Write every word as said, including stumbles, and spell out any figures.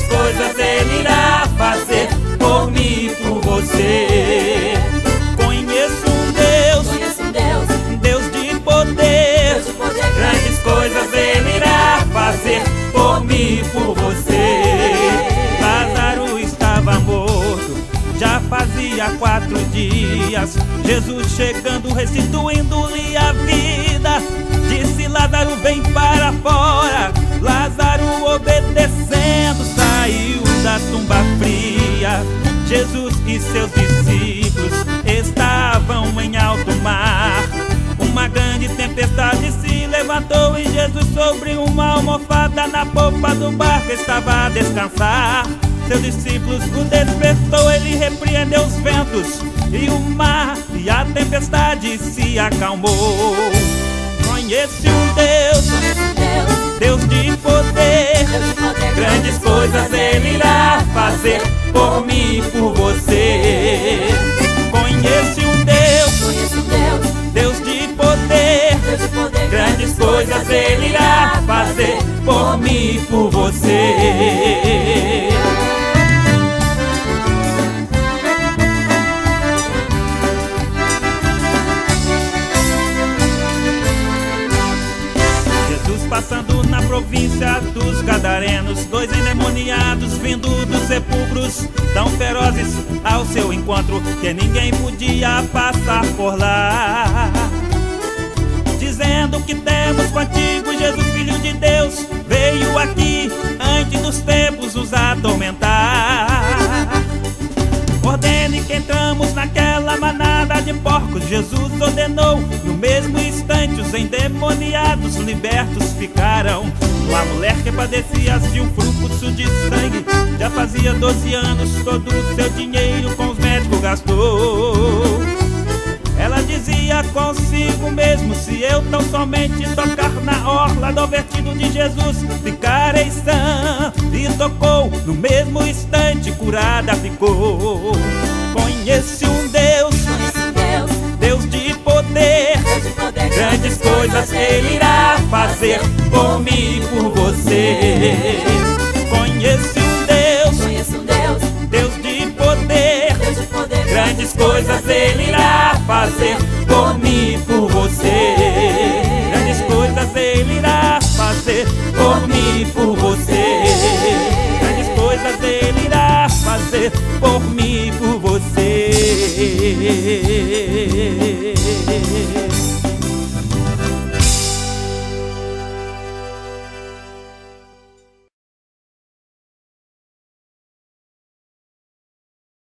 coisas Ele irá fazer por mim e por você. Conheço um Deus, Conheço um Deus, Deus de poder, Deus de poder, grandes coisas Ele irá fazer por mim e por você. Lázaro estava morto, já fazia quatro dias. Jesus chegando, restituindo-lhe a vida, disse: Lázaro, vem para fora. Lázaro, obedecendo, saiu da tumba fria. Jesus e seus discípulos estavam em alto mar. Uma grande tempestade se levantou e Jesus, sobre uma almofada na popa do barco, estava a descansar. Seus discípulos o despertou, ele repreendeu os ventos e o mar, e a tempestade se acalmou. Conhece um Deus, Conheço um Deus, Deus de poder, Deus de poder, grandes coisas Ele irá fazer por mim e por você. Conhece um Deus, Conheço um Deus, Deus de poder, Deus de poder, grandes coisas Ele irá fazer por mim e por você. Passando na província dos Gadarenos, dois endemoniados vindo dos sepulcros, tão ferozes ao seu encontro que ninguém podia passar por lá. Dizendo: que temos contigo, Jesus, Filho de Deus, veio aqui antes dos tempos nos atormentar. Ordene que entramos naquela manada de porcos. Jesus ordenou, no mesmo instante os endemoniados libertos ficaram. Uma mulher que padecia de um fluxo de sangue, já fazia doze anos, todo o seu dinheiro com os médicos gastou. Ela dizia consigo mesmo: se eu tão somente tocar na orla do vestido de Jesus, ficarei sã. E tocou, no mesmo instante curada ficou. Conhece um Deus, Conheço um Deus, Deus de poder, Deus de poder, grandes coisas Ele irá fazer por mim e por você. Conhece um Deus, Conheço um Deus, Deus de poder, Deus de poder, grandes coisas Ele irá fazer por mim e por você. Grandes coisas Ele irá fazer por mim e por você. Grandes coisas Ele irá fazer